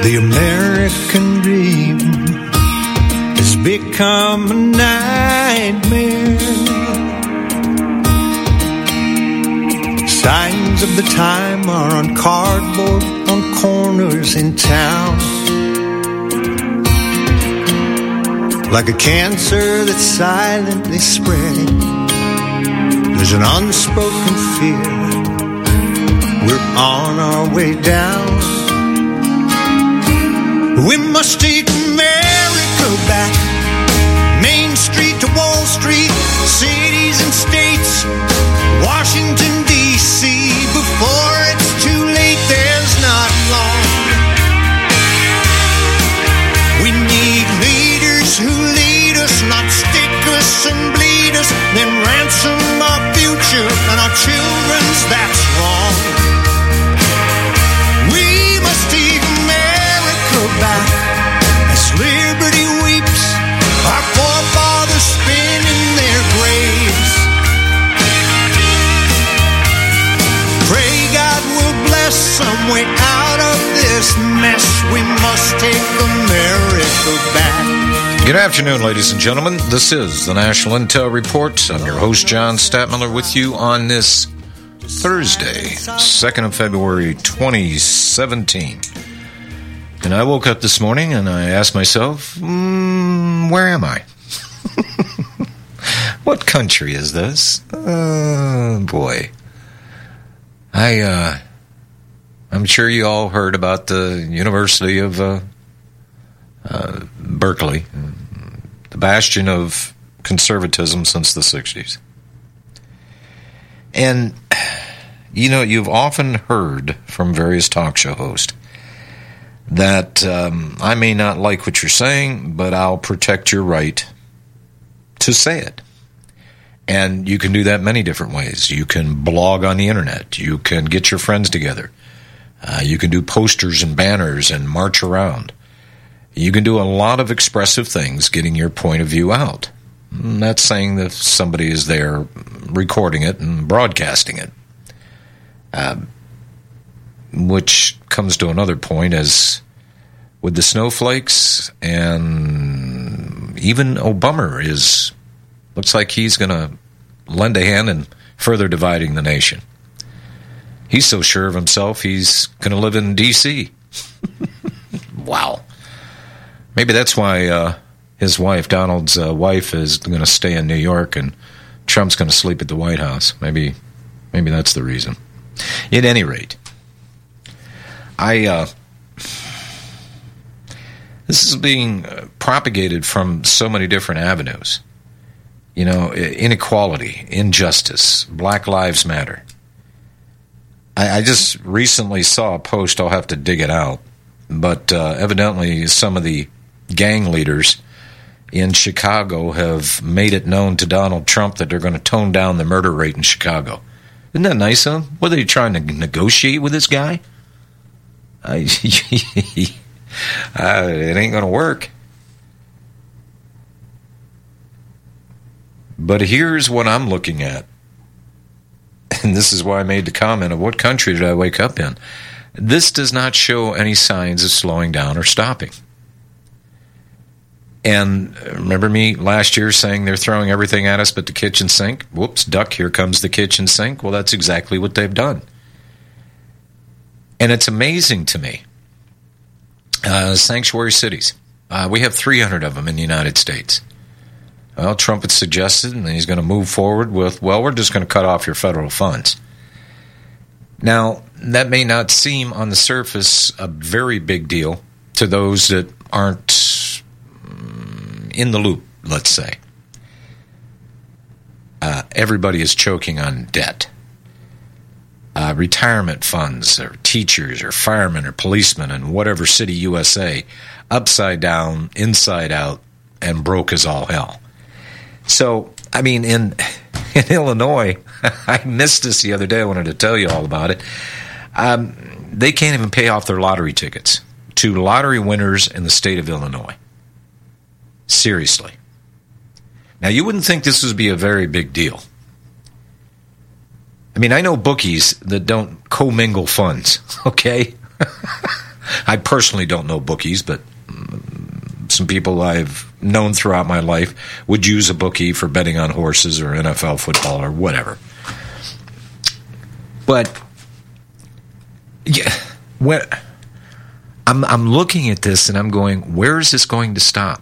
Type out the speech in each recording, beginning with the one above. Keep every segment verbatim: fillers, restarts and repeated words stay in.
The American dream has become a nightmare. Signs of the time are on cardboard on corners in town. Like a cancer that's silently spreading, there's an unspoken fear. We're on our way down. We must take America back. Main Street to Wall Street, cities and states, Washington, D C Before it's too late, there's not long. We need leaders who lead us, not stick us and bleed us, then ransom our future and our children's. That's wrong. We must take America back as liberty weeps, our forefathers spin in their graves. Pray God will bless some way out of this mess. We must take America back. Good afternoon, ladies and gentlemen. This is the National Intel Report. I'm your host, John Statmiller, with you on this Thursday, second of February, twenty seventeen. And I woke up this morning and I asked myself, mm, where am I? What country is this? Oh, boy. I, uh, I'm sure you all heard about the University of uh, uh, Berkeley, the bastion of conservatism since the sixties. And, you know, you've often heard from various talk show hosts that um, I may not like what you're saying, but I'll protect your right to say it. And you can do that many different ways. You can blog on the internet. You can get your friends together. Uh, you can do posters and banners and march around. You can do a lot of expressive things getting your point of view out. I'm not saying that somebody is there recording it and broadcasting it. Uh, which comes to another point, as with the snowflakes, and even Obama is, looks like he's going to lend a hand in further dividing the nation. He's so sure of himself, he's going to live in D C Wow. Maybe that's why uh, his wife, Donald's uh, wife, is going to stay in New York and Trump's going to sleep at the White House. Maybe, maybe that's the reason. At any rate, I uh, this is being propagated from so many different avenues. You know, inequality, injustice, Black Lives Matter. I, I just recently saw a post. I'll have to dig it out, but uh, evidently some of the gang leaders in Chicago have made it known to Donald Trump that they're going to tone down the murder rate in Chicago. Isn't that nice of them? What, are they trying to negotiate with this guy? I, uh, it ain't going to work. But here's what I'm looking at. And this is why I made the comment of what country did I wake up in. This does not show any signs of slowing down or stopping. And remember me last year saying they're throwing everything at us but the kitchen sink? Whoops, duck, here comes the kitchen sink. Well, that's exactly what they've done. And it's amazing to me. Uh, sanctuary cities. Uh, we have three hundred of them in the United States. Well, Trump had suggested, and he's going to move forward with, well, we're just going to cut off your federal funds. Now, that may not seem on the surface a very big deal to those that aren't in the loop, let's say. Uh, everybody is choking on debt. Uh, retirement funds, or teachers, or firemen, or policemen, in whatever city U S A, upside down, inside out, and broke as all hell. So, I mean, in in Illinois, I missed this the other day. I wanted to tell you all about it. Um, they can't even pay off their lottery tickets to lottery winners in the state of Illinois. Seriously. Now, you wouldn't think this would be a very big deal. I mean, I know bookies that don't commingle funds, okay? I personally don't know bookies, but some people I've known throughout my life would use a bookie for betting on horses or N F L football or whatever. But yeah, when I'm I'm looking at this and I'm going, where is this going to stop?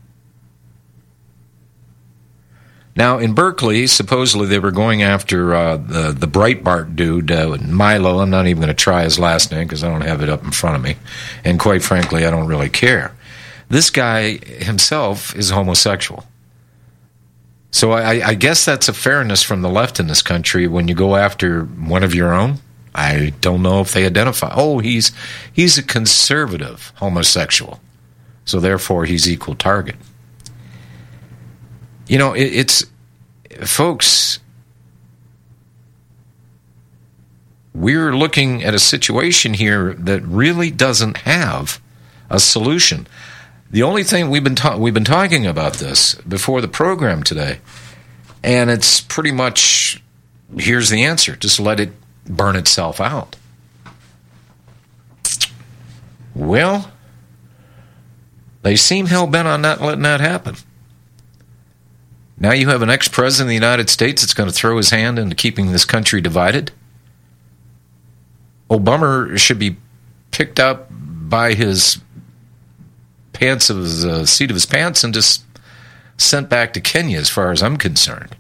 Now, in Berkeley, supposedly they were going after uh, the, the Breitbart dude, uh, Milo. I'm not even going to try his last name because I don't have it up in front of me. And quite frankly, I don't really care. This guy himself is homosexual. So I, I guess that's a fairness from the left in this country when you go after one of your own. I don't know if they identify. Oh, he's he's a conservative homosexual. So therefore, he's equal target. You know, it, it's, folks, we're looking at a situation here that really doesn't have a solution. The only thing we've been ta- we've been talking about this before the program today, and it's pretty much, here's the answer: just let it burn itself out. Well, they seem hell-bent on not letting that happen. Now you have an ex-president of the United States that's going to throw his hand into keeping this country divided. Obama should be picked up by his pants of his uh, seat of his pants and just sent back to Kenya, as far as I'm concerned.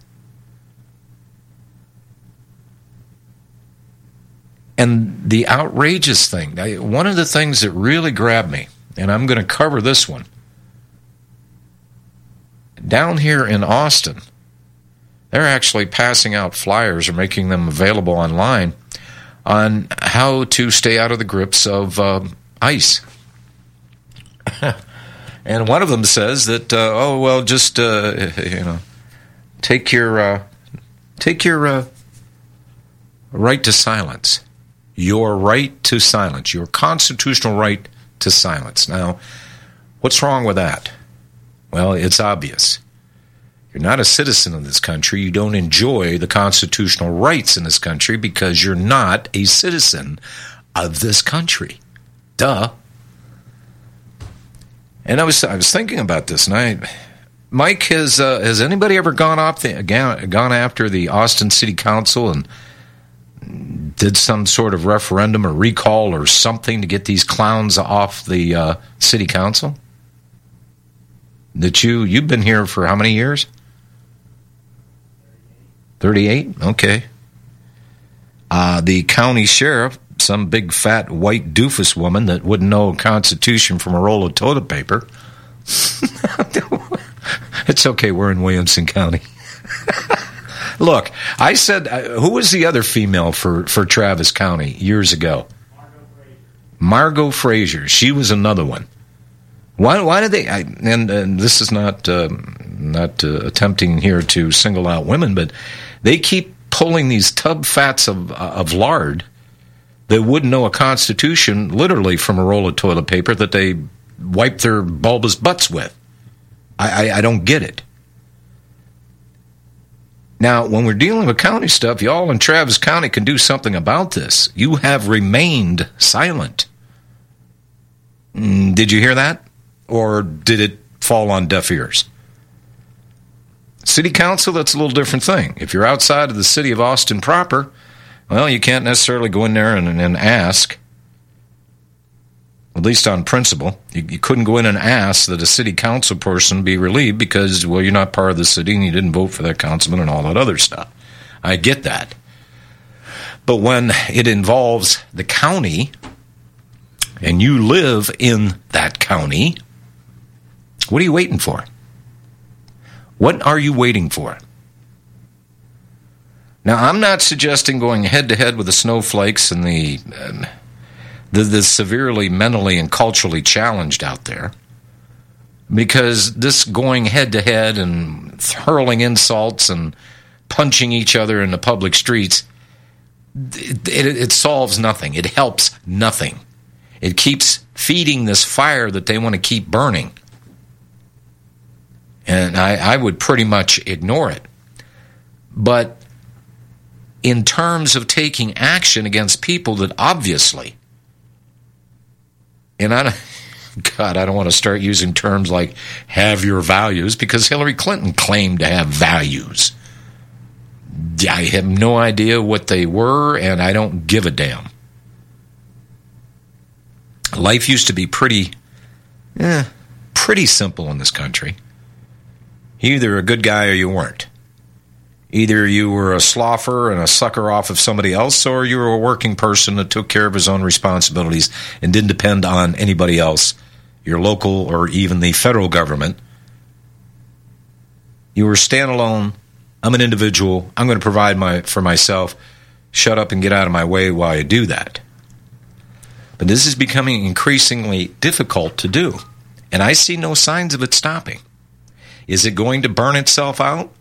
And the outrageous thing, I, one of the things that really grabbed me, and I'm going to cover this one. Down here in Austin, they're actually passing out flyers or making them available online on how to stay out of the grips of um, ICE. And one of them says that, uh, oh, well, just, uh, you know, take your, uh, take your uh, right to silence. Your right to silence. Your constitutional right to silence. Now, what's wrong with that? Well, it's obvious. You're not a citizen of this country. You don't enjoy the constitutional rights in this country because you're not a citizen of this country. Duh. And I was I was thinking about this, and I, Mike, has uh, has anybody ever gone up the gone after the Austin City Council and did some sort of referendum or recall or something to get these clowns off the uh, city council? That you, you've been here for how many years? thirty-eight? Okay. Uh, the county sheriff, some big fat white doofus woman that wouldn't know a constitution from a roll of toilet paper. It's okay, we're in Williamson County. Look, I said, uh, who was the other female for, for Travis County years ago? Margot Fraser. Margot Fraser. She was another one. Why? Why did they? I, and, and this is not uh, not uh, attempting here to single out women, but they keep pulling these tub fats of of lard that wouldn't know a constitution, literally from a roll of toilet paper that they wipe their bulbous butts with. I, I, I don't get it. Now, when we're dealing with county stuff, y'all in Travis County can do something about this. You have remained silent. Mm, did you hear that? Or did it fall on deaf ears? City council, that's a little different thing. If you're outside of the city of Austin proper, well, you can't necessarily go in there and, and ask, at least on principle. You, you couldn't go in and ask that a city council person be relieved because, well, you're not part of the city and you didn't vote for that councilman and all that other stuff. I get that. But when it involves the county and you live in that county, what are you waiting for? What are you waiting for? Now, I'm not suggesting going head-to-head with the snowflakes and the, uh, the the severely mentally and culturally challenged out there, because this going head-to-head and hurling insults and punching each other in the public streets, it, it, it solves nothing. It helps nothing. It keeps feeding this fire that they want to keep burning. And I, I would pretty much ignore it. But in terms of taking action against people that obviously And I, God, I don't want to start using terms like have your values, because Hillary Clinton claimed to have values. I have no idea what they were, and I don't give a damn. Life used to be pretty, eh, pretty simple in this country. Either a good guy or you weren't. Either you were a sloffer and a sucker off of somebody else, or you were a working person that took care of his own responsibilities and didn't depend on anybody else, your local or even the federal government. You were standalone. I'm an individual. I'm going to provide my for myself. Shut up and get out of my way while I do that. But this is becoming increasingly difficult to do, and I see no signs of it stopping. Is it going to burn itself out?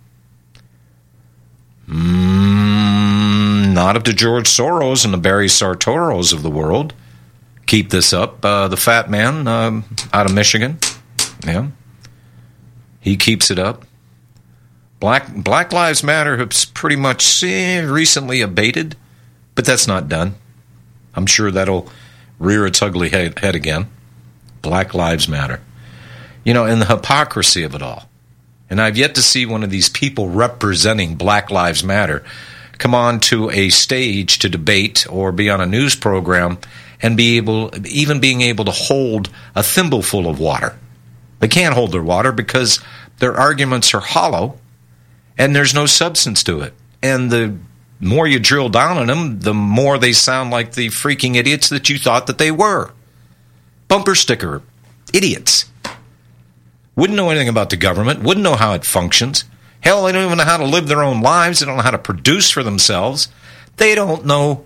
Mm, not if the George Soros and the Barry Sartoros of the world keep this up. Uh, the fat man um, out of Michigan, yeah, he keeps it up. Black Black Lives Matter has pretty much eh, recently abated, but that's not done. I'm sure that'll rear its ugly head, head again. Black Lives Matter. You know, and the hypocrisy of it all. And I've yet to see one of these people representing Black Lives Matter come on to a stage to debate or be on a news program and be able, even being able to hold a thimbleful of water. They can't hold their water because their arguments are hollow and there's no substance to it. And the more you drill down on them, the more they sound like the freaking idiots that you thought that they were. Bumper sticker idiots. Wouldn't know anything about the government, wouldn't know how it functions. Hell, they don't even know how to live their own lives. They don't know how to produce for themselves. They don't know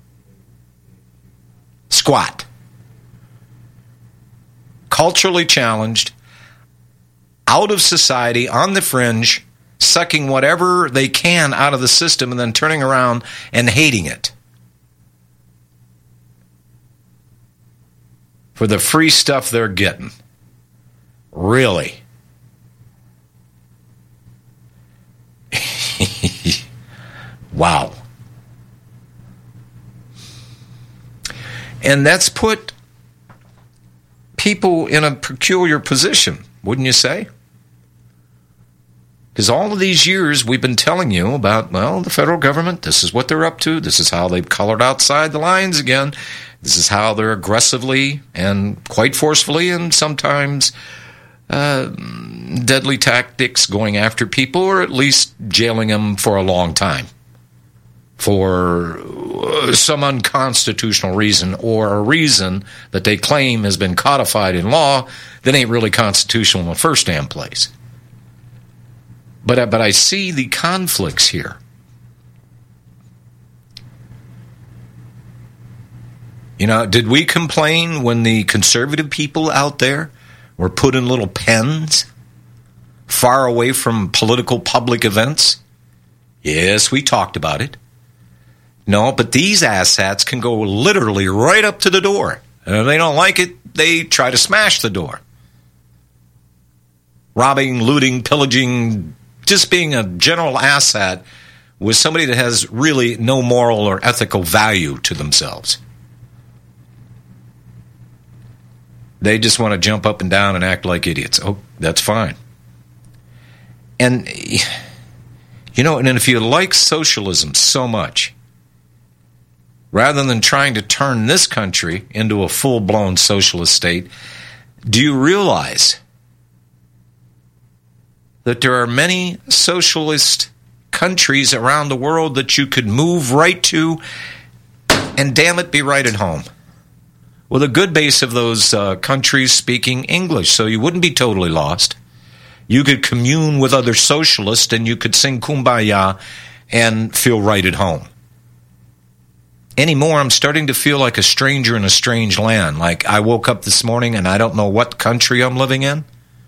squat. Culturally challenged, out of society, on the fringe, sucking whatever they can out of the system and then turning around and hating it. For the free stuff they're getting. Really? Wow. And that's put people in a peculiar position, wouldn't you say? Because all of these years we've been telling you about, well, the federal government, this is what they're up to. This is how they've colored outside the lines again. This is how they're aggressively and quite forcefully and sometimes uh, deadly tactics going after people, or at least jailing them for a long time for some unconstitutional reason, or a reason that they claim has been codified in law that ain't really constitutional in the first damn place. But, but I see the conflicts here. You know, did we complain when the conservative people out there were put in little pens far away from political public events? Yes, we talked about it. No, but these asshats can go literally right up to the door. And if they don't like it, they try to smash the door. Robbing, looting, pillaging, just being a general asshat with somebody that has really no moral or ethical value to themselves. They just want to jump up and down and act like idiots. Oh, that's fine. And, you know, and if you like socialism so much, rather than trying to turn this country into a full-blown socialist state, do you realize that there are many socialist countries around the world that you could move right to and, damn it, be right at home? With a good base of those uh, countries speaking English, so you wouldn't be totally lost. You could commune with other socialists and you could sing Kumbaya and feel right at home. Anymore, I'm starting to feel like a stranger in a strange land. Like I woke up this morning and I don't know what country I'm living in.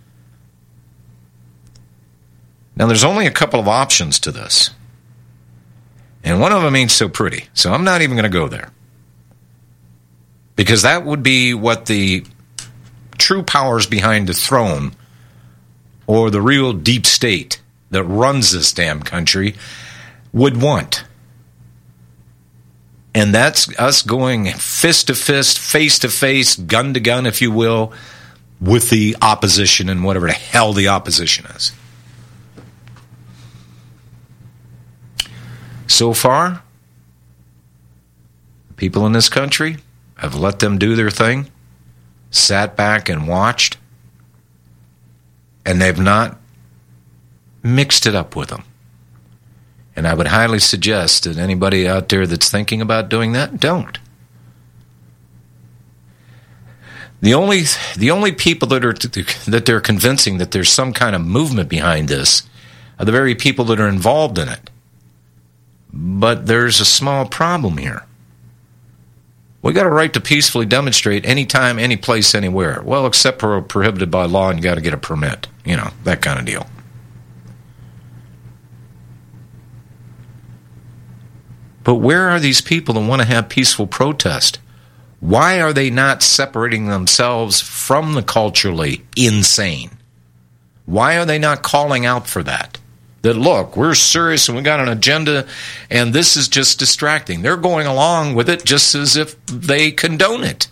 Now, there's only a couple of options to this. And one of them ain't so pretty, so I'm not even going to go there. Because that would be what the true powers behind the throne, or the real deep state that runs this damn country, would want. And that's us going fist to fist, face to face, gun to gun, if you will, with the opposition and whatever the hell the opposition is. So far, people in this country have let them do their thing, sat back and watched, and they've not mixed it up with them. And I would highly suggest that anybody out there that's thinking about doing that, don't. The only the only people that are that they're convincing that there's some kind of movement behind this are the very people that are involved in it. But there's a small problem here. We got a right to peacefully demonstrate anytime, any place, anywhere. Well, except for prohibited by law, and you got to get a permit. You know, that kind of deal. But where are these people that want to have peaceful protest? Why are they not separating themselves from the culturally insane? Why are they not calling out for that? That, look, we're serious and we got an agenda, and this is just distracting. They're going along with it just as if they condone it.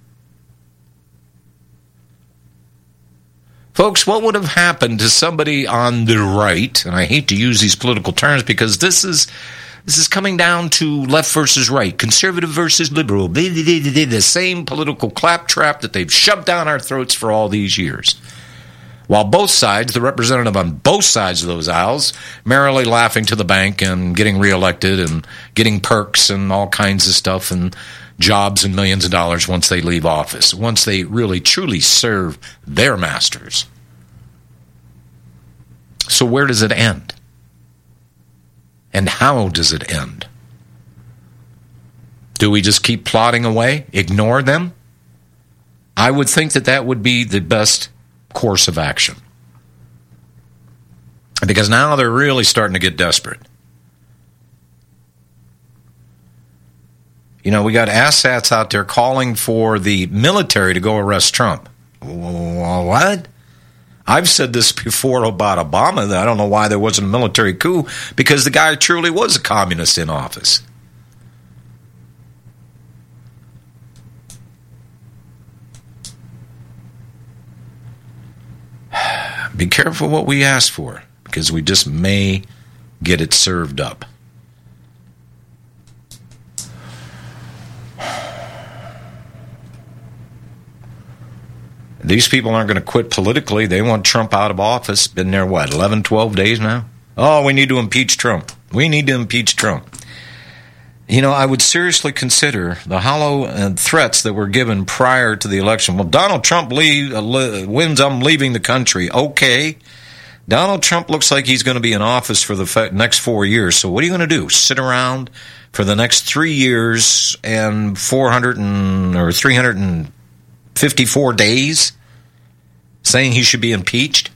Folks, what would have happened to somebody on the right, and I hate to use these political terms because this is this is coming down to left versus right, conservative versus liberal, the same political claptrap that they've shoved down our throats for all these years. While both sides, the representative on both sides of those aisles, merrily laughing to the bank and getting reelected and getting perks and all kinds of stuff and jobs and millions of dollars once they leave office, once they really truly serve their masters. So where does it end? And how does it end? Do we just keep plodding away, ignore them? I would think that that would be the best course of action. Because now they're really starting to get desperate. You know, we got asshats out there calling for the military to go arrest Trump. What? I've said this before about Obama, that I don't know why there wasn't a military coup, because the guy truly was a communist in office. Be careful what we ask for, because we just may get it served up. These people aren't going to quit politically. They want Trump out of office. Been there, what, eleven, twelve days now? Oh, we need to impeach Trump. We need to impeach Trump. You know, I would seriously consider the hollow uh, threats that were given prior to the election. Well, Donald Trump leave, uh, wins, I'm leaving the country. Okay. Donald Trump looks like he's going to be in office for the fe- next four years. So what are you going to do? Sit around for the next three years and four hundred and, or three hundred fifty-four days saying he should be impeached?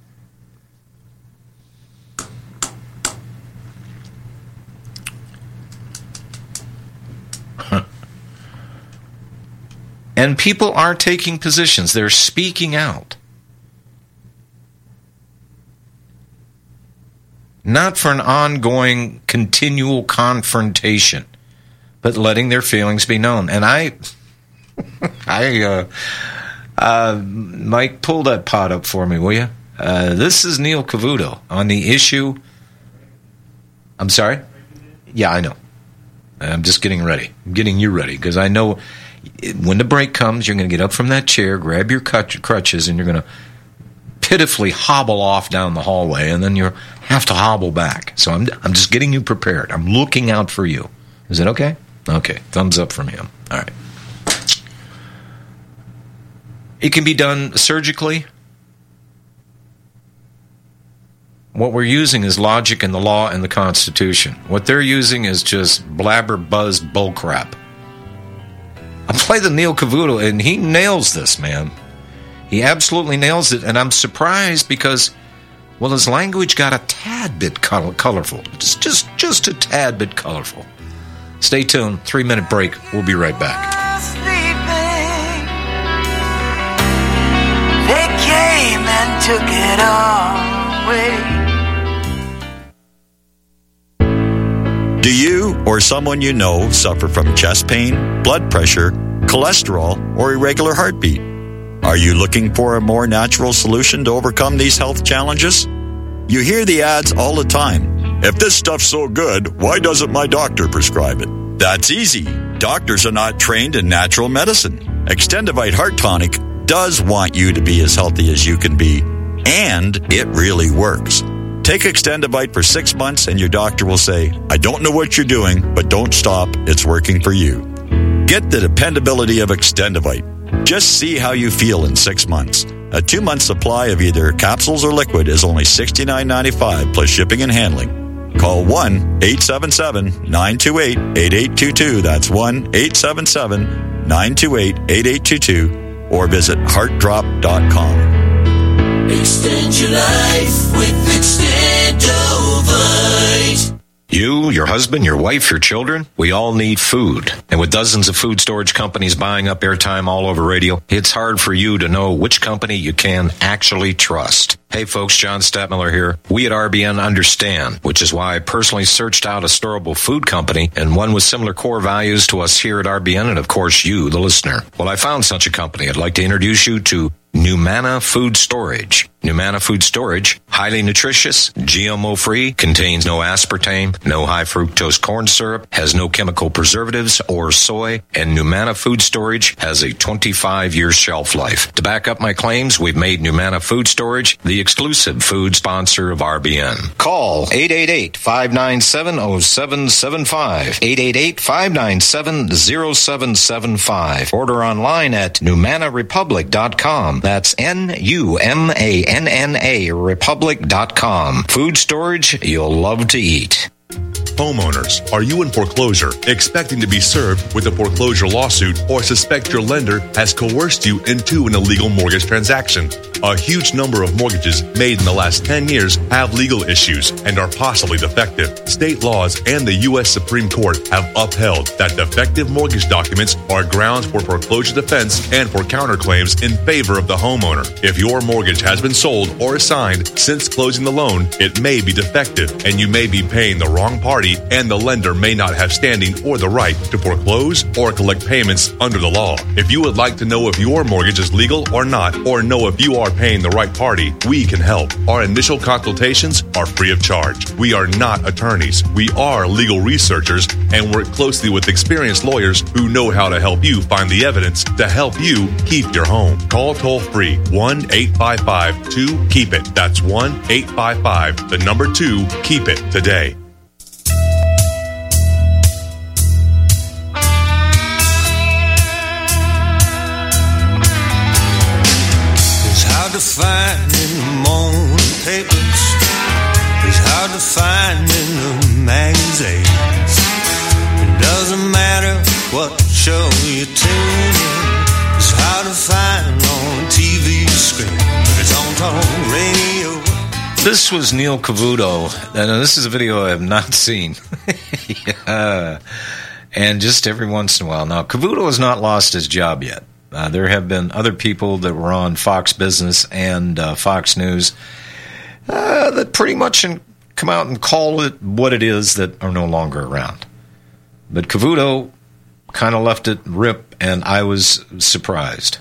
And people are taking positions. They're speaking out. Not for an ongoing, continual confrontation, but letting their feelings be known. And I, I, uh, uh, Mike, pull that pot up for me, will you? Uh, this is Neil Cavuto on the issue. I'm sorry? Yeah, I know. I'm just getting ready. I'm getting you ready, because I know when the break comes, you're going to get up from that chair, grab your crutches, and you're going to pitifully hobble off down the hallway, and then you have to hobble back. So I'm I'm just getting you prepared. I'm looking out for you. Is it okay? Okay. Thumbs up from him. All right. It can be done surgically. What we're using is logic and the law and the Constitution. What they're using is just blabber, buzz, bullcrap. I play the Neil Cavuto, and he nails this, man. He absolutely nails it, and I'm surprised because, well, his language got a tad bit color- colorful. Just, just, just a tad bit colorful. Stay tuned. Three-minute break. We'll be right back. Sleeping. They came and took it all away. Do you or someone you know suffer from chest pain, blood pressure, cholesterol, or irregular heartbeat? Are you looking for a more natural solution to overcome these health challenges? You hear the ads all the time. If this stuff's so good, why doesn't my doctor prescribe it? That's easy. Doctors are not trained in natural medicine. Extendivite Heart Tonic does want you to be as healthy as you can be, and it really works. Take Extendivite for six months and your doctor will say, I don't know what you're doing, but don't stop. It's working for you. Get the dependability of Extendivite. Just see how you feel in six months. A two-month supply of either capsules or liquid is only sixty-nine ninety-five plus shipping and handling. Call one eight seven seven, nine two eight, eight eight two two. That's one eight seven seven, nine two eight, eight eight two two. Or visit heart drop dot com. Extend your life with Extendovite. You, your husband, your wife, your children, we all need food. And with dozens of food storage companies buying up airtime all over radio, it's hard for you to know which company you can actually trust. Hey folks, John Stadtmiller here. We at R B N understand, which is why I personally searched out a storable food company and one with similar core values to us here at R B N and of course you, the listener. Well, I found such a company. I'd like to introduce you to Numana Food Storage. Numana Food Storage, highly nutritious, G M O-free, contains no aspartame, no high fructose corn syrup, has no chemical preservatives or soy, and Numana Food Storage has a twenty-five year shelf life. To back up my claims, we've made Numana Food Storage the exclusive food sponsor of R B N. Call eight eight eight, five nine seven, zero seven seven five, eight eight eight, five nine seven, zero seven seven five. Order online at numana republic dot com. That's N U M A N N A republic dot com. Food storage you'll love to eat. Homeowners, are you in foreclosure, expecting to be served with a foreclosure lawsuit, or suspect your lender has coerced you into an illegal mortgage transaction? A huge number of mortgages made in the last ten years have legal issues and are possibly defective. State laws and the U S Supreme Court have upheld that defective mortgage documents are grounds for foreclosure defense and for counterclaims in favor of the homeowner. If your mortgage has been sold or assigned since closing the loan, it may be defective and you may be paying the wrong party, and the lender may not have standing or the right to foreclose or collect payments under the law. If you would like to know if your mortgage is legal or not, or know if you are paying the right party, we can help. Our initial consultations are free of charge. We are not attorneys. We are legal researchers and work closely with experienced lawyers who know how to help you find the evidence to help you keep your home. Call toll free one eight five five, two, keep it. That's one eight five five, the number two, keep it today. To find in the morning papers, it's hard to find in the magazines. It doesn't matter what show you tune in, it's hard to find on T V screen, but it's on talk radio. This was Neil Cavuto, and this is a video I have not seen. Yeah. And just every once in a while. Now, Cavuto has not lost his job yet. Uh, there have been other people that were on Fox Business and uh, Fox News uh, that pretty much come out and call it what it is that are no longer around. But Cavuto kind of left it rip, and I was surprised.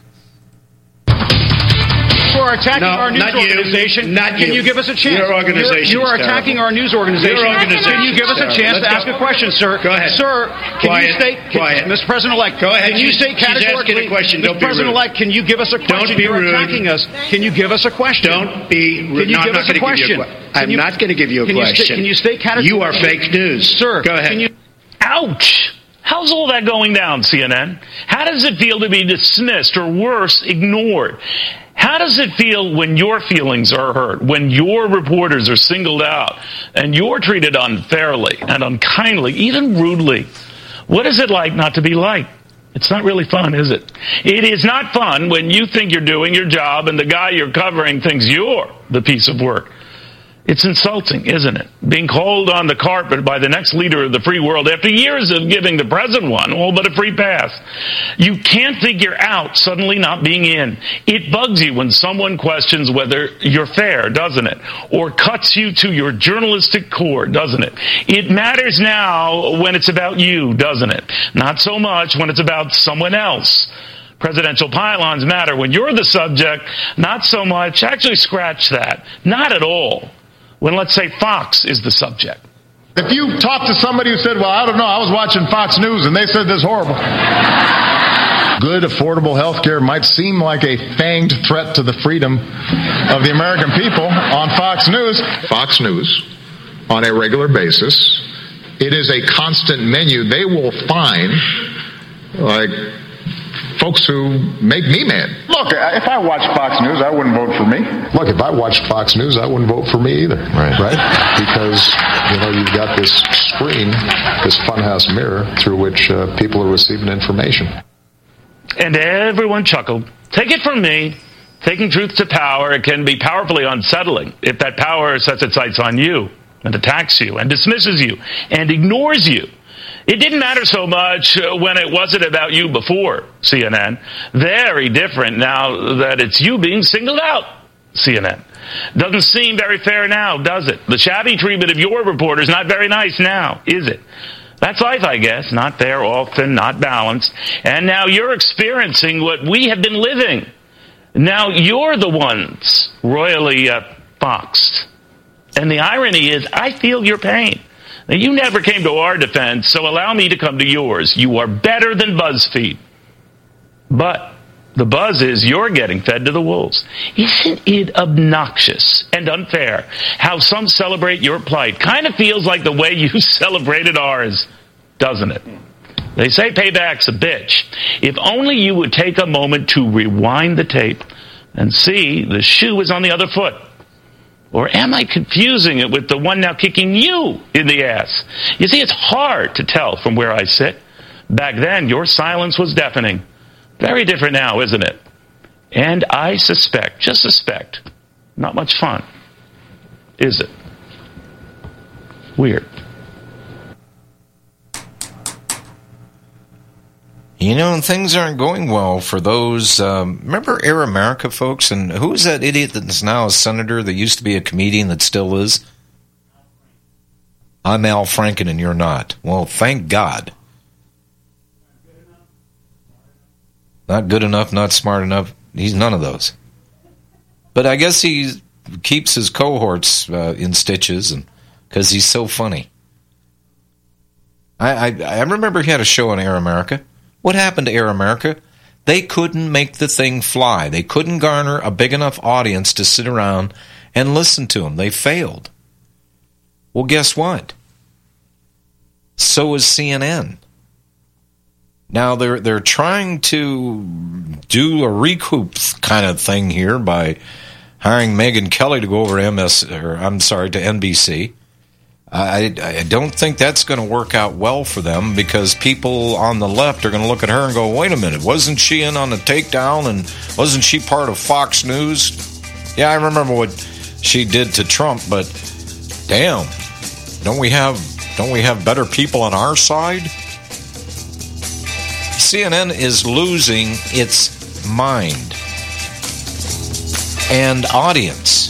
You are attacking no, our news not organization. You. Not Can you. you give us a chance? Your organization. You are attacking our news organization. Your organization. Can you give us a chance Let's to ask go. a question, sir? Go ahead. Sir, can Quiet. you state, can, Quiet. Mister President-elect, Go ahead. can you She's- state she's categorically, asking a question. Don't Mister be rude. President-elect, can you give us a question? Don't be You're rude. attacking us. Can you give us a question? Don't be rude. Can you no, give I'm us not a going to give you question? a question. Can I'm you- not going to give you a can you question. sta- can you state categorically? You are fake news. Sir, go ahead. Can you, Ouch! How's all that going down, C N N? How does it feel to be dismissed or worse, ignored? How does it feel when your feelings are hurt, when your reporters are singled out, and you're treated unfairly and unkindly, even rudely? What is it like not to be liked? It's not really fun, is it? It is not fun when you think you're doing your job and the guy you're covering thinks you're the piece of work. It's insulting, isn't it? Being called on the carpet by the next leader of the free world after years of giving the present one all but a free pass. You can't figure out suddenly not being in. It bugs you when someone questions whether you're fair, doesn't it? Or cuts you to your journalistic core, doesn't it? It matters now when it's about you, doesn't it? Not so much when it's about someone else. Presidential pylons matter when you're the subject, not so much. Actually, scratch that. Not at all. When, let's say, Fox is the subject. If you talk to somebody who said, well, I don't know, I was watching Fox News and they said this horrible. Good, affordable health care might seem like a fanged threat to the freedom of the American people on Fox News. Fox News, on a regular basis, it is a constant menu. They will find, like, folks who make me mad. Look, if I watched Fox News, I wouldn't vote for me. Look, if I watched Fox News, I wouldn't vote for me either. Right. Right? Because, you know, you've got this screen, this funhouse mirror through which uh, people are receiving information. And everyone chuckled. Take it from me. Taking truth to power, it can be powerfully unsettling if that power sets its sights on you and attacks you and dismisses you and ignores you. It didn't matter so much when it wasn't about you before, C N N. Very different now that it's you being singled out, C N N. Doesn't seem very fair now, does it? The shabby treatment of your reporters not very nice now, is it? That's life, I guess. Not fair, often, not balanced. And now you're experiencing what we have been living. Now you're the ones royally uh, foxed. And the irony is, I feel your pain. Now, you never came to our defense, so allow me to come to yours. You are better than BuzzFeed. But the buzz is you're getting fed to the wolves. Isn't it obnoxious and unfair how some celebrate your plight? Kind of feels like the way you celebrated ours, doesn't it? They say payback's a bitch. If only you would take a moment to rewind the tape and see the shoe is on the other foot. Or am I confusing it with the one now kicking you in the ass? You see, it's hard to tell from where I sit. Back then, your silence was deafening. Very different now, isn't it? And I suspect, just suspect, not much fun, is it? Weird. You know, things aren't going well for those. Um, remember Air America, folks? And who is that idiot that's now a senator that used to be a comedian that still is? I'm Al Franken and you're not. Well, thank God. Not good enough, not smart enough. He's none of those. But I guess he keeps his cohorts uh, in stitches and because he's so funny. I, I I remember he had a show on Air America. What happened to Air America? They couldn't make the thing fly. They couldn't garner a big enough audience to sit around and listen to them. They failed. Well, guess what? So is C N N. Now they're they're trying to do a recoup kind of thing here by hiring Megyn Kelly to go over to M S or I'm sorry to N B C. I, I don't think that's going to work out well for them because people on the left are going to look at her and go, wait a minute, wasn't she in on the takedown and wasn't she part of Fox News? Yeah, I remember what she did to Trump, but damn, don't we have don't we have better people on our side? C N N is losing its mind and audience.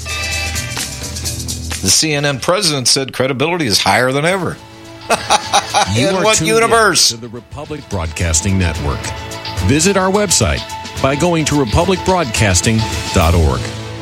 The C N N president said credibility is higher than ever. You in are what tuned universe? in to the Republic Broadcasting Network. Visit our website by going to republic broadcasting dot org.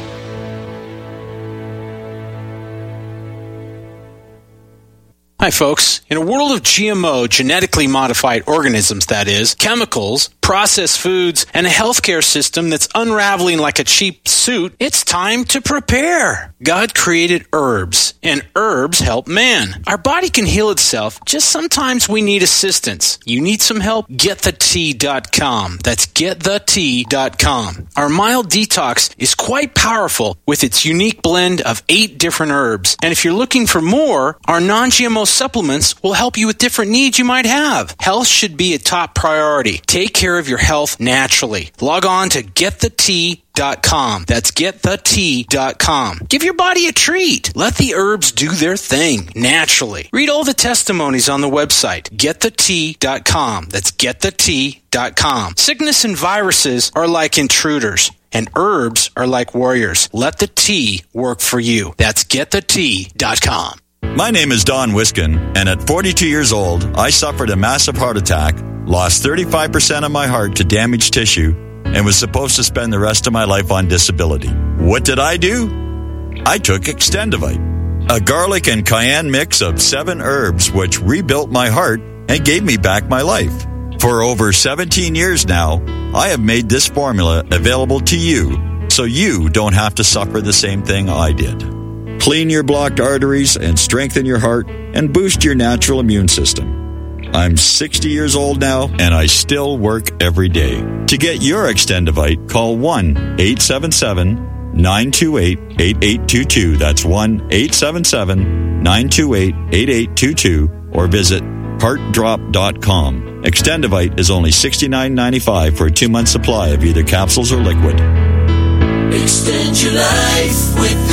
Hi, folks. In a world of G M O, genetically modified organisms, that is, chemicals, processed foods, and a healthcare system that's unraveling like a cheap suit, it's time to prepare. God created herbs, and herbs help man. Our body can heal itself, just sometimes we need assistance. You need some help? get the tea dot com. That's get the tea dot com. Our mild detox is quite powerful with its unique blend of eight different herbs. And if you're looking for more, our non-G M O supplements will help you with different needs you might have. Health should be a top priority. Take care care of your health naturally. Log on to get the tea dot com. That's get the tea dot com. Give your body a treat. Let the herbs do their thing naturally. Read all the testimonies on the website, get the tea dot com. That's get the tea dot com. Sickness and viruses are like intruders, and herbs are like warriors. Let the tea work for you. That's get the tea dot com. My name is Don Wiskin, and at forty-two years old, I suffered a massive heart attack, lost thirty-five percent of my heart to damaged tissue, and was supposed to spend the rest of my life on disability. What did I do? I took Extendivite, a garlic and cayenne mix of seven herbs which rebuilt my heart and gave me back my life. For over seventeen years now, I have made this formula available to you so you don't have to suffer the same thing I did. Clean your blocked arteries and strengthen your heart and boost your natural immune system. I'm sixty years old now, and I still work every day. To get your Extendivite, call one eight seven seven, nine two eight, eight eight two two. That's one eight seven seven, nine two eight, eight eight two two, or visit heart drop dot com. Extendivite is only sixty-nine ninety-five for a two-month supply of either capsules or liquid. Extend your life with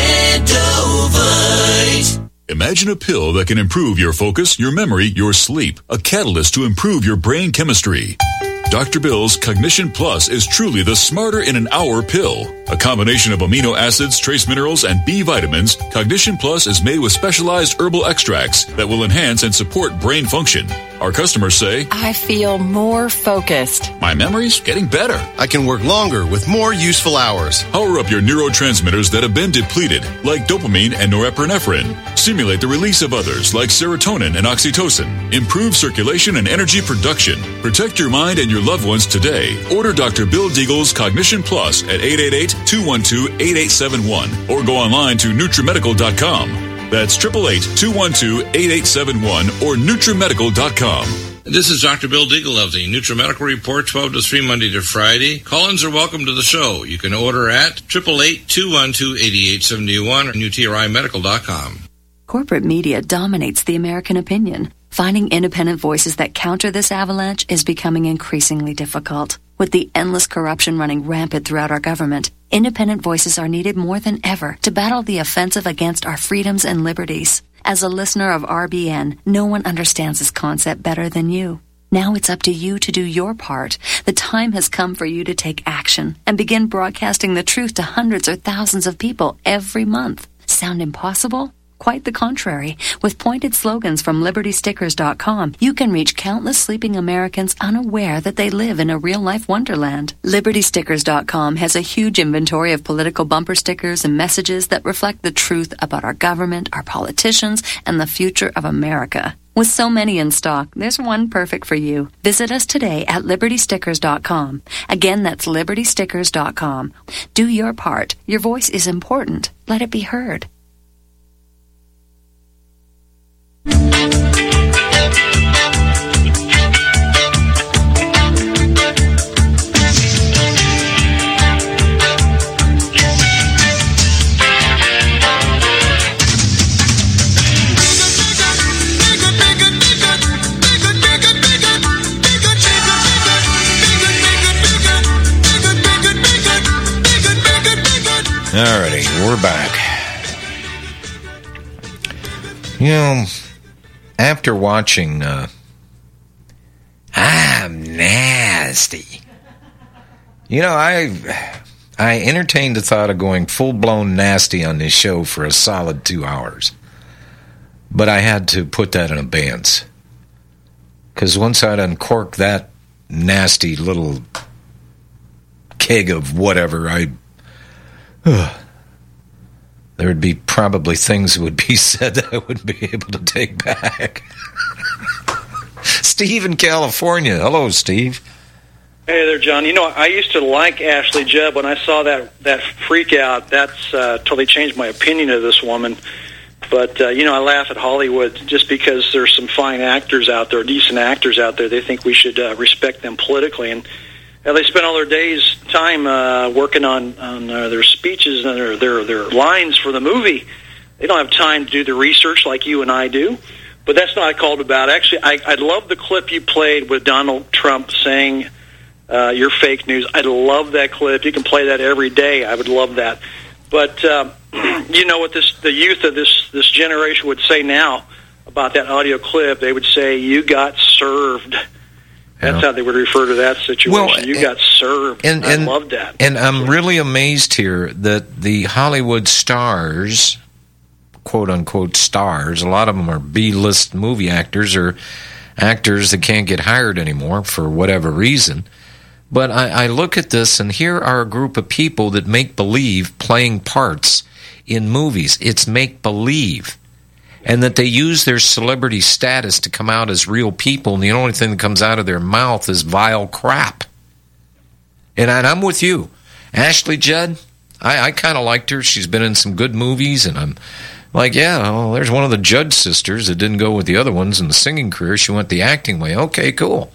Extendovite. Imagine a pill that can improve your focus, your memory, your sleep. A catalyst to improve your brain chemistry. Doctor Bill's Cognition Plus is truly the smarter in an hour pill. A combination of amino acids, trace minerals, and B vitamins, Cognition Plus is made with specialized herbal extracts that will enhance and support brain function. Our customers say, I feel more focused. My memory's getting better. I can work longer with more useful hours. Power up your neurotransmitters that have been depleted, like dopamine and norepinephrine. Stimulate the release of others, like serotonin and oxytocin. Improve circulation and energy production. Protect your mind and your loved ones today. Order Doctor Bill Deagle's Cognition Plus at eight eight eight, two one two, eight eight seven one or go online to Nutrimedical dot com. That's eight eight eight, two one two, eight eight seven one or Nutrimedical dot com. This is Doctor Bill Deagle of the Nutrimedical Report, twelve to three, Monday to Friday. Call-ins are welcome to the show. You can order at eight eight eight, two one two, eight eight seven one or N U T R I medical dot com. Corporate media dominates the American opinion. Finding independent voices that counter this avalanche is becoming increasingly difficult. With the endless corruption running rampant throughout our government, independent voices are needed more than ever to battle the offensive against our freedoms and liberties. As a listener of R B N, no one understands this concept better than you. Now it's up to you to do your part. The time has come for you to take action and begin broadcasting the truth to hundreds or thousands of people every month. Sound impossible? Quite the contrary. With pointed slogans from Liberty Stickers dot com, you can reach countless sleeping Americans unaware that they live in a real-life wonderland. Liberty Stickers dot com has a huge inventory of political bumper stickers and messages that reflect the truth about our government, our politicians, and the future of America. With so many in stock, there's one perfect for you. Visit us today at Liberty Stickers dot com. Again, that's Liberty Stickers dot com. Do your part. Your voice is important. Let it be heard. Alrighty, we're back. You know, after watching uh, I'm Nasty, you know, I I entertained the thought of going full-blown nasty on this show for a solid two hours. But I had to put that in abeyance. Because once I'd uncorked that nasty little keg of whatever, I... Uh, there would be probably things that would be said that I wouldn't be able to take back. Steve in California. Hello, Steve. Hey there, John. You know, I used to like Ashley Judd. When I saw that, that freak out, that's uh, totally changed my opinion of this woman. But, uh, you know, I laugh at Hollywood just because there's some fine actors out there, decent actors out there. They think we should uh, respect them politically. And uh, they spend all their days time uh, working on, on uh, their speeches and their, their, their lines for the movie. They don't have time to do the research like you and I do. But that's not what I called about. Actually, I, I love the clip you played with Donald Trump saying uh, your fake news. I love that clip. You can play that every day. I would love that. But uh, you know what this the youth of this this generation would say now about that audio clip? They would say, "You got served." That's Yeah. how they would refer to that situation. Well, you got served. And, and I love that. And I'm really amazed here that the Hollywood stars, quote unquote stars, a lot of them are B-list movie actors or actors that can't get hired anymore for whatever reason. But I, I look at this, and here are a group of people that make believe playing parts in movies. It's make believe. And that they use their celebrity status to come out as real people, and the only thing that comes out of their mouth is vile crap. And, I, and I'm with you. Ashley Judd, I, I kind of liked her. She's been in some good movies, and I'm like, yeah, well, there's one of the Judd sisters that didn't go with the other ones in the singing career. She went the acting way. Okay, cool.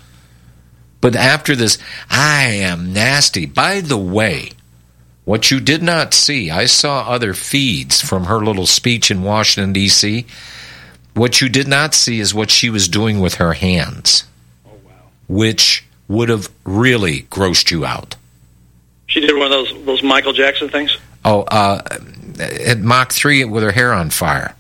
But after this, I am nasty. By the way, what you did not see, I saw other feeds from her little speech in Washington, D C What you did not see is what she was doing with her hands, oh, wow. which would have really grossed you out. She did one of those those Michael Jackson things? Oh, uh, at Mach three with her hair on fire,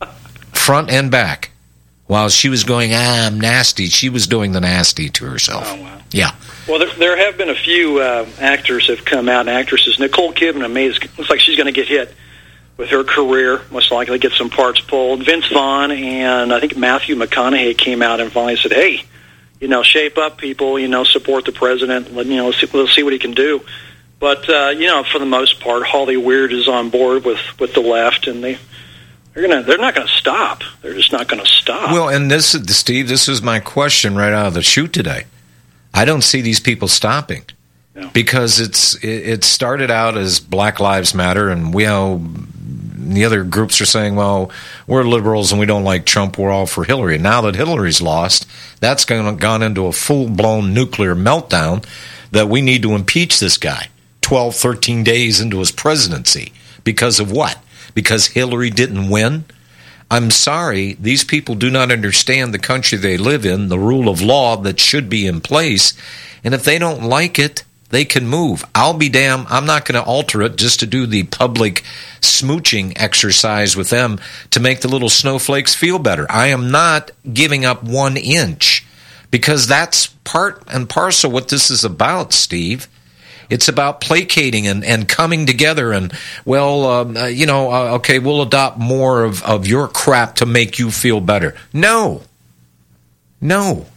front and back. While she was going, ah, I'm nasty, she was doing the nasty to herself. Oh, wow. Yeah. Well, there, there have been a few uh, actors have come out, and actresses. Nicole Kidman, amazing. Looks like she's going to get hit with her career, most likely get some parts pulled. Vince Vaughn and I think Matthew McConaughey came out and finally said, hey, you know, shape up, people, you know, support the president, let, you know, let's see, let's see what he can do. But, uh, you know, for the most part, Hollyweird is on board with, with the left, and they... They're gonna. They're not going to stop. They're just not going to stop. Well, and this, is Steve, this is my question right out of the chute today. I don't see these people stopping no. because it's it, it started out as Black Lives Matter, and we all the other groups are saying, well, we're liberals and we don't like Trump. We're all for Hillary. And now that Hillary's lost, that's gone gone into a full blown nuclear meltdown that we need to impeach this guy twelve, thirteen days into his presidency because of what? Because Hillary didn't win? I'm sorry, these people do not understand the country they live in, the rule of law that should be in place, and if they don't like it, they can move. I'll be damned, I'm not going to alter it just to do the public smooching exercise with them to make the little snowflakes feel better. I am not giving up one inch, because that's part and parcel what this is about, Steve. It's about placating and, and coming together and, well, um, uh, you know, uh, okay, we'll adopt more of, of your crap to make you feel better. No. No.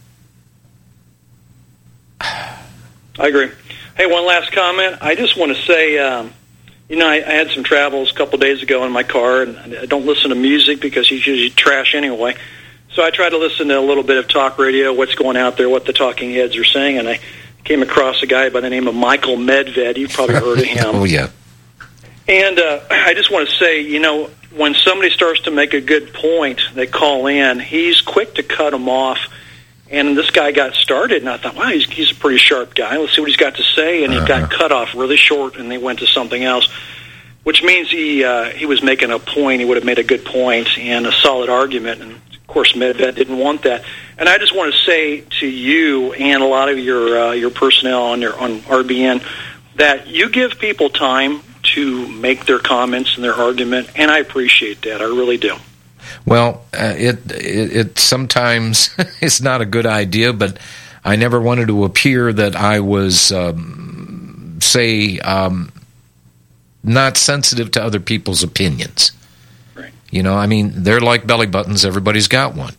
I agree. Hey, one last comment. I just want to say, um, you know, I, I had some travels a couple of days ago in my car, and I don't listen to music because it's usually trash anyway. So I try to listen to a little bit of talk radio, what's going out there, what the talking heads are saying, and I came across a guy by the name of Michael Medved. You've probably heard of him. Oh, yeah. And uh, I just want to say, you know, when somebody starts to make a good point, they call in, he's quick to cut them off. And this guy got started, and I thought, wow, he's, he's a pretty sharp guy. Let's see what he's got to say. And he uh-huh. got cut off really short, and they went to something else, which means he uh, he was making a point. He would have made a good point and a solid argument. And, of course, Medved didn't want that. And I just want to say to you and a lot of your uh, your personnel on your on R B N that you give people time to make their comments and their argument, and I appreciate that. I really do. Well, uh, it, it it sometimes is not a good idea, but I never wanted to appear that I was, um, say, um, not sensitive to other people's opinions. Right. You know, I mean, they're like belly buttons. Everybody's got one.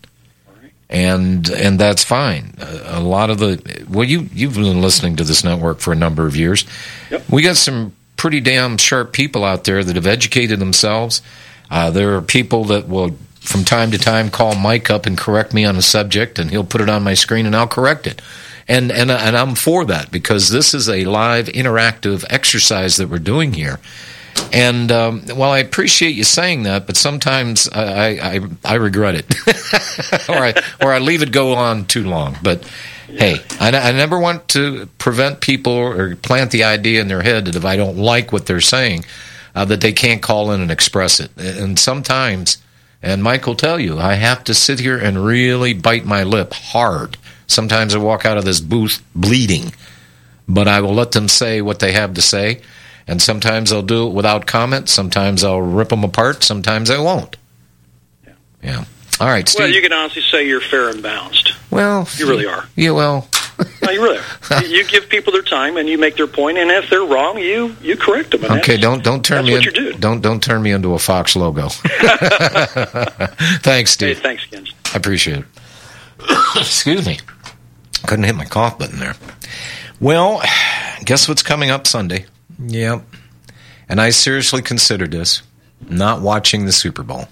And and that's fine. A, a lot of the well, you you've been listening to this network for a number of years. Yep. We got some pretty damn sharp people out there that have educated themselves. Uh, there are people that will, from time to time, call Mike up and correct me on a subject, and he'll put it on my screen, and I'll correct it. And and and I'm for that, because this is a live, interactive exercise that we're doing here. And um, well, I appreciate you saying that, but sometimes I I, I regret it, or I or I leave it go on too long. But hey, I, I never want to prevent people or plant the idea in their head that if I don't like what they're saying, uh, that they can't call in and express it. And sometimes, and Mike will tell you, I have to sit here and really bite my lip hard. Sometimes I walk out of this booth bleeding. but I will let them say what they have to say, and sometimes I'll do it without comment, sometimes I'll rip them apart, sometimes I won't. Yeah. yeah. All right, Steve. Well, you can honestly say you're fair and balanced. Well, you really are. Yeah, well... No, you really are. You give people their time, and you make their point, and if they're wrong, you, you correct them. Okay, don't don't turn that's me what in, you do. don't don't turn me into a Fox logo. Thanks, Steve. Hey, thanks, Ken. I appreciate it. Excuse me. Couldn't hit my cough button there. Well, guess what's coming up Sunday? Yep. And I seriously considered this, not watching the Super Bowl.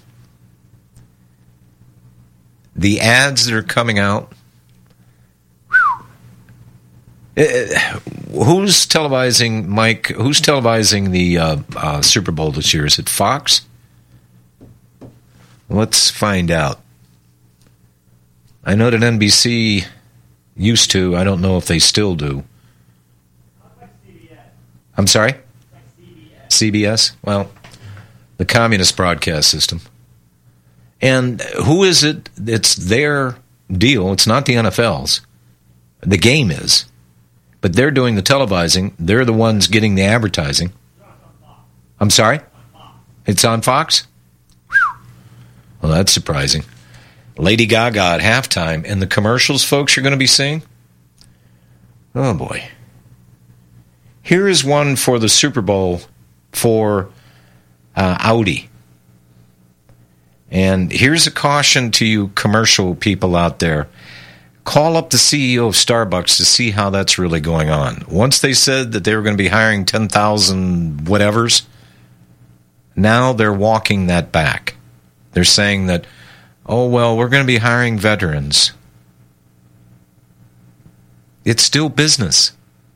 The ads that are coming out. Uh, who's televising, Mike? Who's televising the uh, uh, Super Bowl this year? Is it Fox? Let's find out. I know that N B C used to. I don't know if they still do. I'm sorry? C B S? Well, the communist broadcast system. And who is it? It's their deal. It's not the N F L's. The game is. But they're doing the televising. They're the ones getting the advertising. I'm sorry? It's on Fox? Well, that's surprising. Lady Gaga at halftime. And the commercials folks are going to be seeing? Oh, boy. Here is one for the Super Bowl for uh, Audi. And here's a caution to you commercial people out there. Call up the C E O of Starbucks to see how that's really going on. Once they said that they were going to be hiring ten thousand whatevers, now they're walking that back. They're saying that, oh, well, we're going to be hiring veterans. It's still business.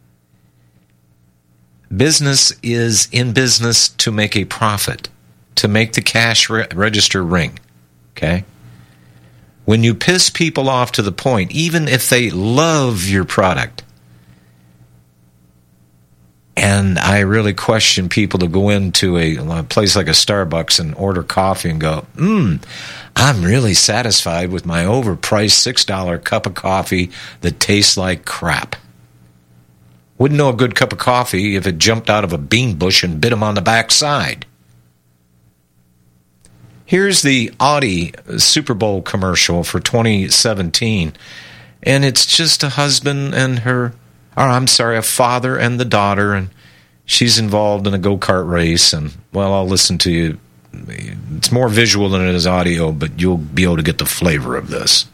Business is in business to make a profit, to make the cash re- register ring, okay? When you piss people off to the point, even if they love your product, and I really question people to go into a, a place like a Starbucks and order coffee and go, hmm, I'm really satisfied with my overpriced six dollar cup of coffee that tastes like crap. Wouldn't know a good cup of coffee if it jumped out of a bean bush and bit him on the backside. Here's the Audi Super Bowl commercial for twenty seventeen, and it's just a husband and her, or I'm sorry, a father and the daughter, and she's involved in a go-kart race, and, well, I'll listen to you. It's more visual than it is audio, but you'll be able to get the flavor of this.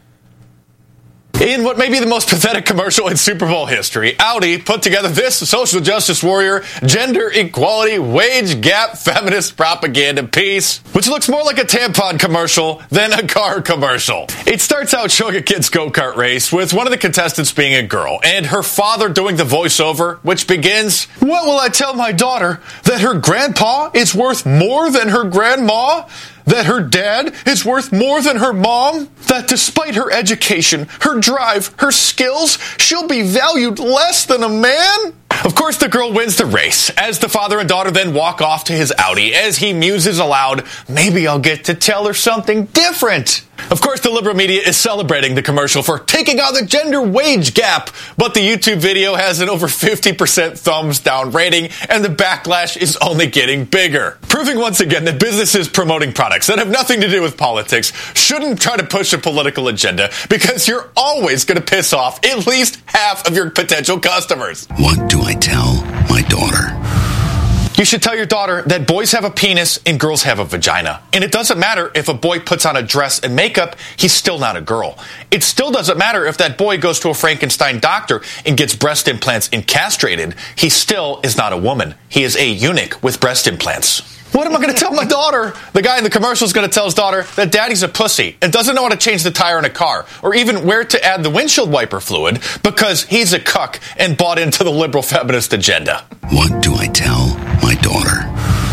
In what may be the most pathetic commercial in Super Bowl history, Audi put together this social justice warrior, gender equality, wage gap, feminist propaganda piece, which looks more like a tampon commercial than a car commercial. It starts out showing a kid's go-kart race with one of the contestants being a girl and her father doing the voiceover, which begins, "What will I tell my daughter? That her grandpa is worth more than her grandma? That her dad is worth more than her mom? That despite her education, her drive, her skills, she'll be valued less than a man?" Of course, the girl wins the race, as the father and daughter then walk off to his Audi as he muses aloud, "Maybe I'll get to tell her something different." Of course, the liberal media is celebrating the commercial for taking on the gender wage gap, but the YouTube video has an over fifty percent thumbs down rating, and the backlash is only getting bigger. Proving once again that businesses promoting products that have nothing to do with politics shouldn't try to push a political agenda, because you're always going to piss off at least half of your potential customers. What do I tell my daughter? You should tell your daughter that boys have a penis and girls have a vagina. And it doesn't matter if a boy puts on a dress and makeup, he's still not a girl. It still doesn't matter if that boy goes to a Frankenstein doctor and gets breast implants and castrated. He still is not a woman. He is a eunuch with breast implants. What am I going to tell my daughter? The guy in the commercial is going to tell his daughter that daddy's a pussy and doesn't know how to change the tire in a car or even where to add the windshield wiper fluid because he's a cuck and bought into the liberal feminist agenda. What do I tell my daughter?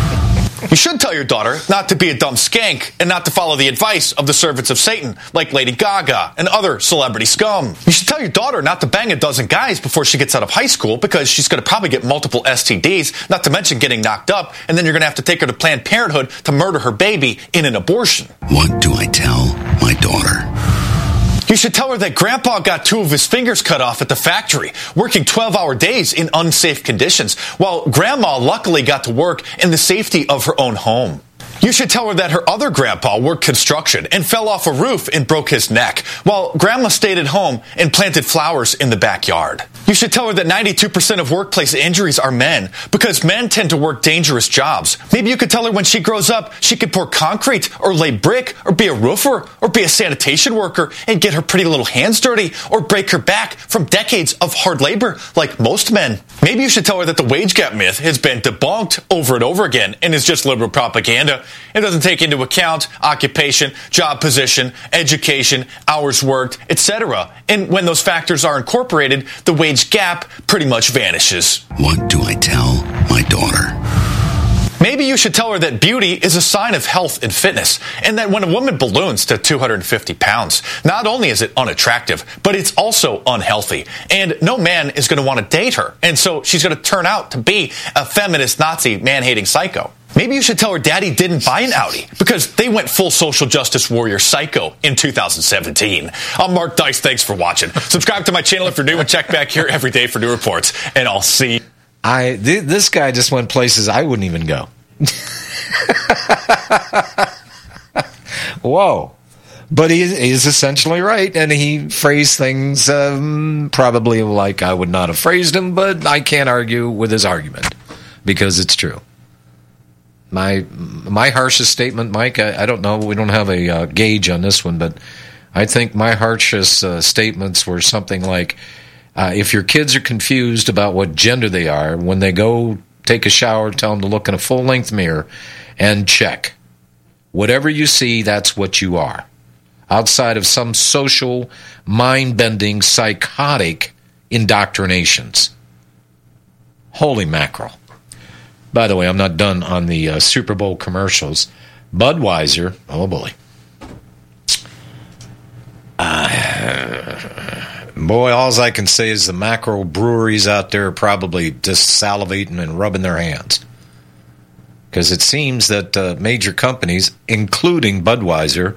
You should tell your daughter not to be a dumb skank and not to follow the advice of the servants of Satan, like Lady Gaga and other celebrity scum. You should tell your daughter not to bang a dozen guys before she gets out of high school because she's going to probably get multiple S T Ds, not to mention getting knocked up, and then you're going to have to take her to Planned Parenthood to murder her baby in an abortion. What do I tell my daughter? You You should tell her that Grandpa got two of his fingers cut off at the factory, working twelve-hour days in unsafe conditions, while Grandma luckily got to work in the safety of her own home. You should tell her that her other grandpa worked construction and fell off a roof and broke his neck, while Grandma stayed at home and planted flowers in the backyard. You should tell her that ninety-two percent of workplace injuries are men, because men tend to work dangerous jobs. Maybe you could tell her when she grows up, she could pour concrete, or lay brick, or be a roofer, or be a sanitation worker, and get her pretty little hands dirty, or break her back from decades of hard labor, like most men. Maybe you should tell her that the wage gap myth has been debunked over and over again, and is just liberal propaganda. It doesn't take into account occupation, job position, education, hours worked, et cetera. And when those factors are incorporated, the wage gap pretty much vanishes. What do I tell my daughter? Maybe you should tell her that beauty is a sign of health and fitness, and that when a woman balloons to two hundred fifty pounds, not only is it unattractive, but it's also unhealthy. And no man is going to want to date her, and so she's going to turn out to be a feminist Nazi man-hating psycho. Maybe you should tell her Daddy didn't buy an Audi because they went full social justice warrior psycho in two thousand seventeen. I'm Mark Dice. Thanks for watching. Subscribe to my channel if you're new, and check back here every day for new reports. And I'll see you. I th- this guy just went places I wouldn't even go. Whoa. But he is essentially right, and he phrased things um, probably like I would not have phrased them, but I can't argue with his argument because it's true. My my harshest statement, Mike, I, I don't know, we don't have a uh, gauge on this one, but I think my harshest uh, statements were something like, uh, if your kids are confused about what gender they are, when they go take a shower, tell them to look in a full-length mirror and check. Whatever you see, that's what you are. Outside of some social, mind-bending, psychotic indoctrinations. Holy mackerel. By the way, I'm not done on the uh, Super Bowl commercials. Budweiser, oh boy. Uh, boy, all I can say is the macro breweries out there are probably just salivating and rubbing their hands. Because it seems that uh, major companies, including Budweiser,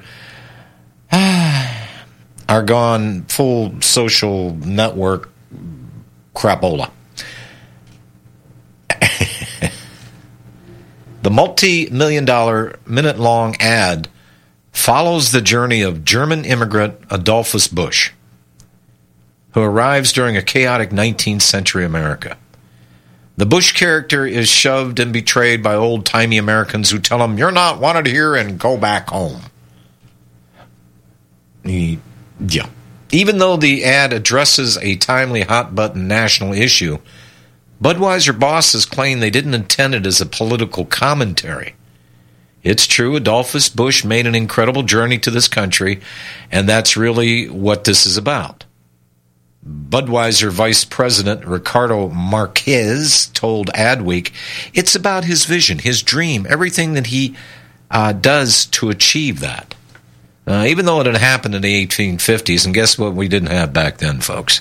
are gone full social network crapola. The multi-million dollar, minute-long ad follows the journey of German immigrant Adolphus Busch, who arrives during a chaotic nineteenth century America. The Bush character is shoved and betrayed by old-timey Americans who tell him, "You're not wanted here and go back home." He, yeah. Even though the ad addresses a timely hot-button national issue, Budweiser bosses claim they didn't intend it as a political commentary. It's true, Adolphus Busch made an incredible journey to this country, and that's really what this is about. Budweiser Vice President Ricardo Marquez told Adweek, it's about his vision, his dream, everything that he uh, does to achieve that. Uh, even though it had happened in the eighteen fifties, and guess what we didn't have back then, folks?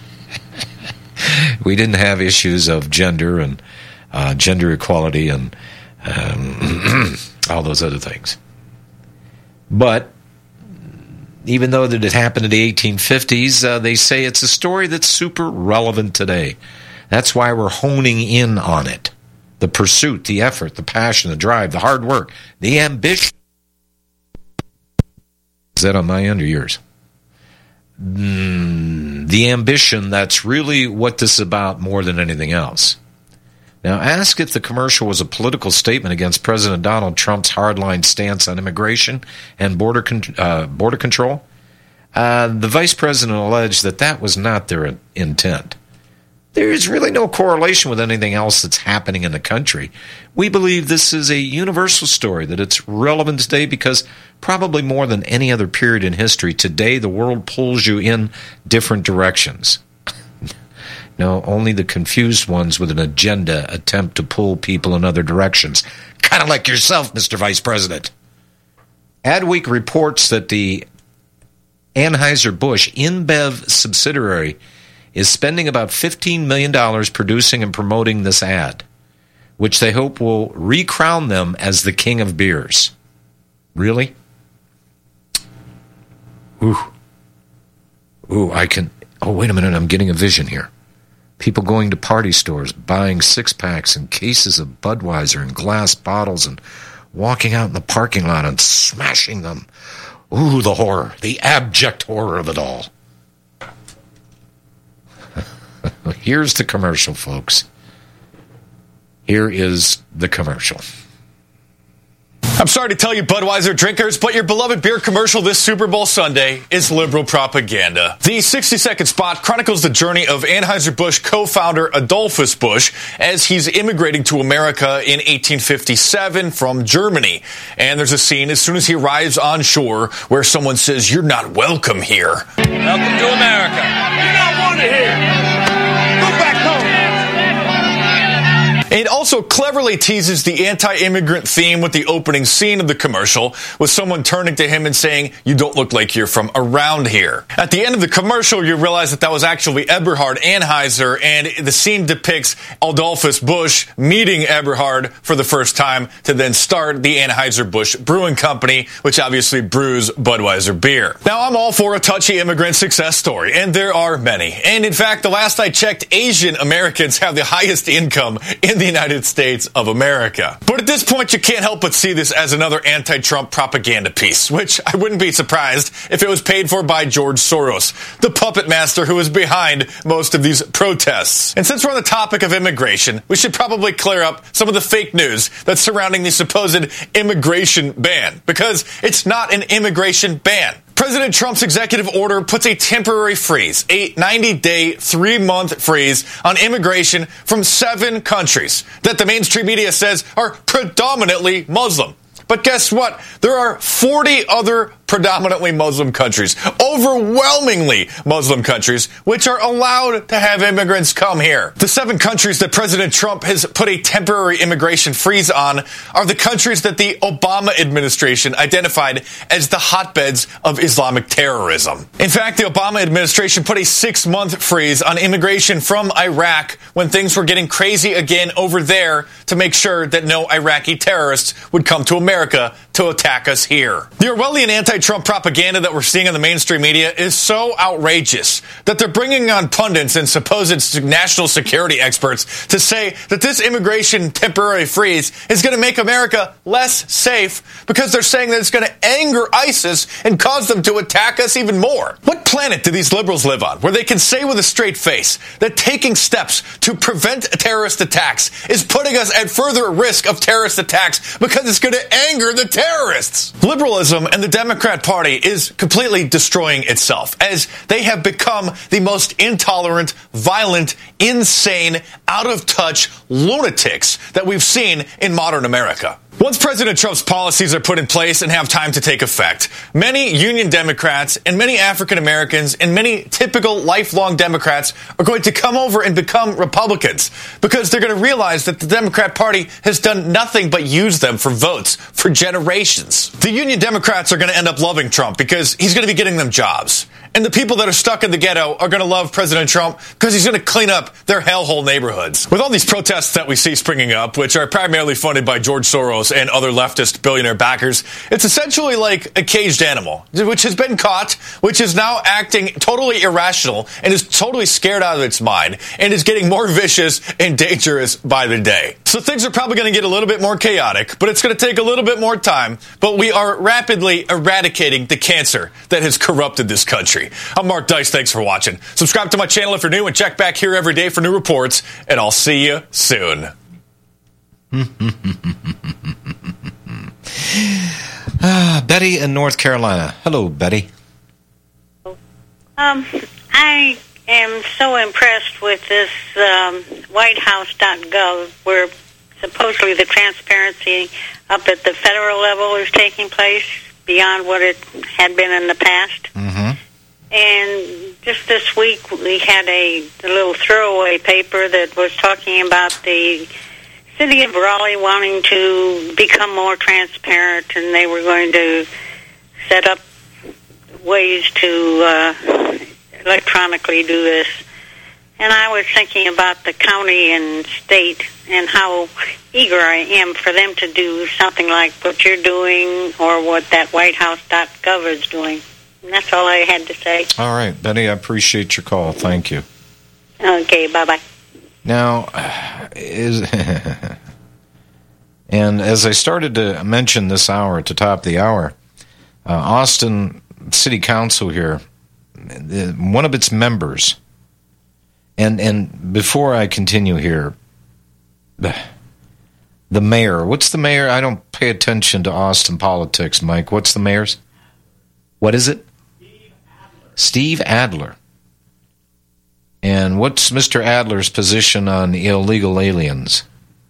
We didn't have issues of gender and uh, gender equality and um, all those other things. But even though that it happened in the eighteen fifties, uh, they say it's a story that's super relevant today. That's why we're honing in on it. The pursuit, the effort, the passion, the drive, the hard work, the ambition. Is that on my end or yours? Mm, the ambition, that's really what this is about more than anything else. Now, ask if the commercial was a political statement against President Donald Trump's hardline stance on immigration and border con- uh, border control. Uh, the vice president alleged that that was not their intent. There's really no correlation with anything else that's happening in the country. We believe this is a universal story, that it's relevant today because probably more than any other period in history, today the world pulls you in different directions. No, only the confused ones with an agenda attempt to pull people in other directions. Kind of like yourself, Mister Vice President. Adweek reports that the Anheuser-Busch InBev subsidiary is spending about fifteen million dollars producing and promoting this ad, which they hope will recrown them as the king of beers. Really? Ooh. Ooh, I can... Oh, wait a minute, I'm getting a vision here. People going to party stores, buying six-packs and cases of Budweiser and glass bottles and walking out in the parking lot and smashing them. Ooh, the horror, the abject horror of it all. Here's the commercial, folks. Here is the commercial. I'm sorry to tell you, Budweiser drinkers, but your beloved beer commercial this Super Bowl Sunday is liberal propaganda. The sixty-second spot chronicles the journey of Anheuser-Busch co-founder Adolphus Busch as he's immigrating to America in eighteen fifty-seven from Germany. And there's a scene as soon as he arrives on shore where someone says, "You're not welcome here." Welcome to America. You're not wanted here. Go back home. It also cleverly teases the anti-immigrant theme with the opening scene of the commercial, with someone turning to him and saying, "You don't look like you're from around here." At the end of the commercial, you realize that that was actually Eberhard Anheuser, and the scene depicts Adolphus Busch meeting Eberhard for the first time to then start the Anheuser-Busch Brewing Company, which obviously brews Budweiser beer. Now, I'm all for a touchy immigrant success story, and there are many. And in fact, the last I checked, Asian Americans have the highest income in the United States of America. But at this point, you can't help but see this as another anti-Trump propaganda piece, which I wouldn't be surprised if it was paid for by George Soros, the puppet master who is behind most of these protests. And since we're on the topic of immigration, we should probably clear up some of the fake news that's surrounding the supposed immigration ban, because it's not an immigration ban. President Trump's executive order puts a temporary freeze, a ninety-day, three-month freeze on immigration from seven countries that the mainstream media says are predominantly Muslim. But guess what? There are forty other predominantly Muslim countries, overwhelmingly Muslim countries, which are allowed to have immigrants come here. The seven countries that President Trump has put a temporary immigration freeze on are the countries that the Obama administration identified as the hotbeds of Islamic terrorism. In fact, the Obama administration put a six-month freeze on immigration from Iraq when things were getting crazy again over there to make sure that no Iraqi terrorists would come to America to attack us here. The Orwellian anti-Trump propaganda that we're seeing in the mainstream media is so outrageous that they're bringing on pundits and supposed national security experts to say that this immigration temporary freeze is going to make America less safe because they're saying that it's going to anger ISIS and cause them to attack us even more. What planet do these liberals live on where they can say with a straight face that taking steps to prevent terrorist attacks is putting us at further risk of terrorist attacks because it's going to anger the terrorists? Liberalism and the Democrat Party is completely destroying itself as they have become the most intolerant, violent, insane, out-of-touch lunatics that we've seen in modern America. Once President Trump's policies are put in place and have time to take effect, many Union Democrats and many African Americans and many typical lifelong Democrats are going to come over and become Republicans because they're going to realize that the Democrat Party has done nothing but use them for votes for generations. The Union Democrats are going to end up loving Trump because he's going to be getting them jobs. And the people that are stuck in the ghetto are going to love President Trump because he's going to clean up their hellhole neighborhoods. With all these protests that we see springing up, which are primarily funded by George Soros and other leftist billionaire backers, it's essentially like a caged animal, which has been caught, which is now acting totally irrational and is totally scared out of its mind and is getting more vicious and dangerous by the day. So things are probably going to get a little bit more chaotic, but it's going to take a little bit more time. But we are rapidly eradicating the cancer that has corrupted this country. I'm Mark Dice. Thanks for watching. Subscribe to my channel if you're new and check back here every day for new reports, and I'll see you soon. ah, Betty in North Carolina. Hello, Betty. Um, I am so impressed with this um, White House dot gov where supposedly the transparency up at the federal level is taking place beyond what it had been in the past. Mm-hmm. And just this week, we had a, a little throwaway paper that was talking about the city of Raleigh wanting to become more transparent, and they were going to set up ways to uh, electronically do this. And I was thinking about the county and state and how eager I am for them to do something like what you're doing or what that White House dot gov is doing. And that's all I had to say. All right, Betty, I appreciate your call. Thank you. Okay, bye-bye. Now, is and as I started to mention this hour at the top of the hour, uh, Austin City Council here, one of its members, and and before I continue here, the, the mayor, what's the mayor? I don't pay attention to Austin politics, Mike. What's the mayor's? What is it? Steve Adler. Steve Adler. And what's Mister Adler's position on illegal aliens?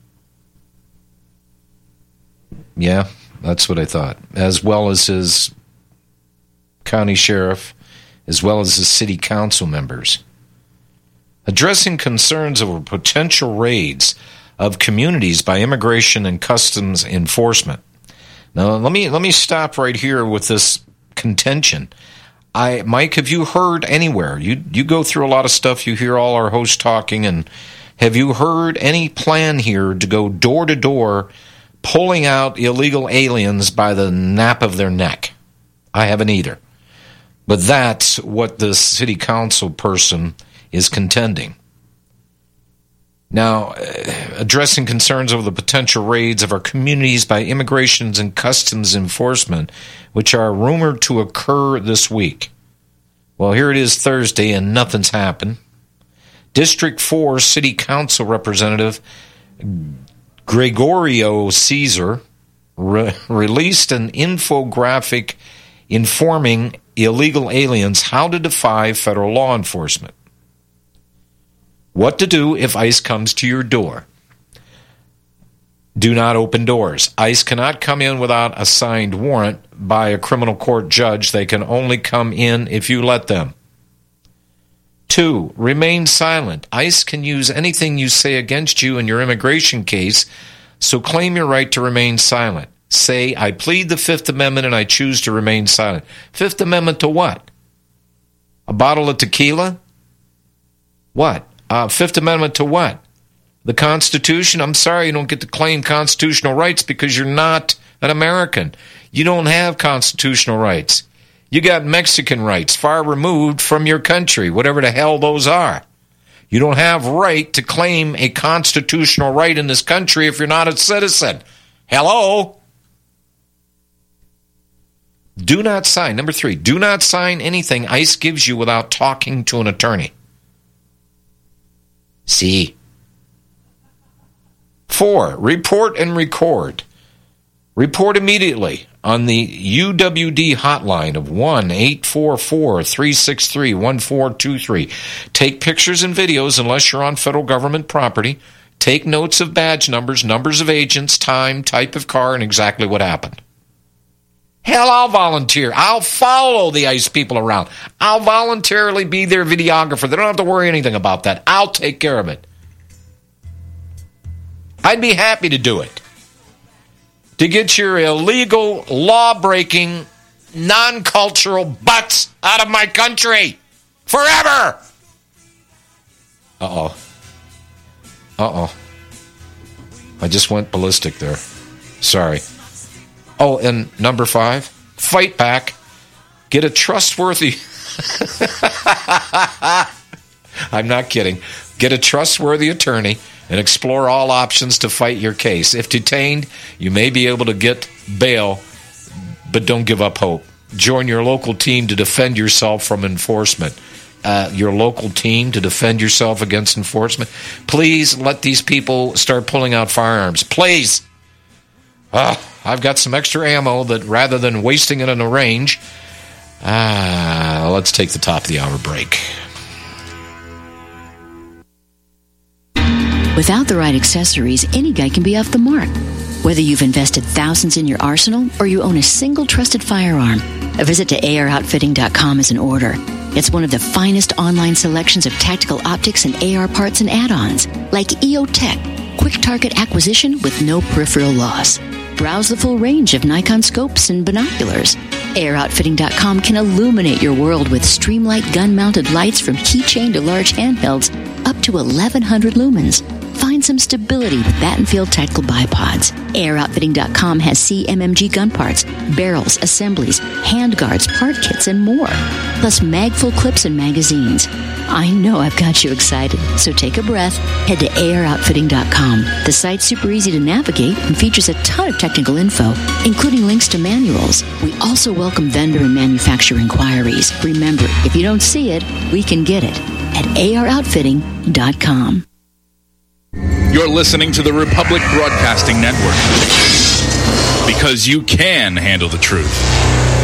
Yeah, that's what I thought. As well as his county sheriff, as well as his city council members. Addressing concerns over potential raids of communities by immigration and customs enforcement. Now, let me let me stop right here with this contention. I, Mike, have you heard anywhere? You you go through a lot of stuff. You hear all our hosts talking, and have you heard any plan here to go door to door, pulling out illegal aliens by the nape of their neck? I haven't either. But that's what the city council person is contending. Now, addressing concerns over the potential raids of our communities by immigrations and customs enforcement, which are rumored to occur this week. Well, here it is Thursday, and nothing's happened. District four City Council Representative Gregorio Caesar re- released an infographic informing illegal aliens how to defy federal law enforcement. What to do if ICE comes to your door. Do not open doors. ICE cannot come in without a signed warrant by a criminal court judge. They can only come in if you let them. Two, remain silent. ICE can use anything you say against you in your immigration case, so claim your right to remain silent. Say, I plead the Fifth Amendment and I choose to remain silent. Fifth Amendment to what? A bottle of tequila? What? Uh, Fifth Amendment to what? The Constitution? I'm sorry you don't get to claim constitutional rights because you're not an American. You don't have constitutional rights. You got Mexican rights, far removed from your country, whatever the hell those are. You don't have right to claim a constitutional right in this country if you're not a citizen. Hello? Do not sign. Number three, do not sign anything ICE gives you without talking to an attorney. See. Four, report and record. Report immediately on the U W D hotline of one eight four four, three six three, one four two three. Take pictures and videos unless you're on federal government property. Take notes of badge numbers, numbers of agents, time, type of car, and exactly what happened. Hell, I'll volunteer. I'll follow the ICE people around. I'll voluntarily be their videographer. They don't have to worry anything about that. I'll take care of it. I'd be happy to do it. To get your illegal, law-breaking, non-cultural butts out of my country. Forever! Uh-oh. Uh-oh. I just went ballistic there. Sorry. Oh, and number five, fight back. Get a trustworthy... I'm not kidding. Get a trustworthy attorney and explore all options to fight your case. If detained, you may be able to get bail, but don't give up hope. Join your local team to defend yourself from enforcement. Uh, your local team to defend yourself against enforcement. Please let these people start pulling out firearms. Please. Uh, I've got some extra ammo that rather than wasting it on a range, uh, let's take the top of the hour break. Without the right accessories, any guy can be off the mark. Whether you've invested thousands in your arsenal or you own a single trusted firearm, a visit to A R outfitting dot com is in order. It's one of the finest online selections of tactical optics and A R parts and add-ons, like E O Tech, quick target acquisition with no peripheral loss. Browse the full range of Nikon scopes and binoculars. A R outfitting dot com can illuminate your world with Streamlight gun-mounted lights from keychain to large handhelds up to eleven hundred lumens. Find find some stability with Battenfield Tactical Bipods. air outfitting dot com has C M M G gun parts, barrels, assemblies, handguards, part kits, and more. Plus mag-full clips and magazines. I know I've got you excited, so take a breath. Head to air outfitting dot com. The site's super easy to navigate and features a ton of technical info, including links to manuals. We also welcome vendor and manufacturer inquiries. Remember, if you don't see it, we can get it at air outfitting dot com. You're listening to the Republic Broadcasting Network, because you can handle the truth.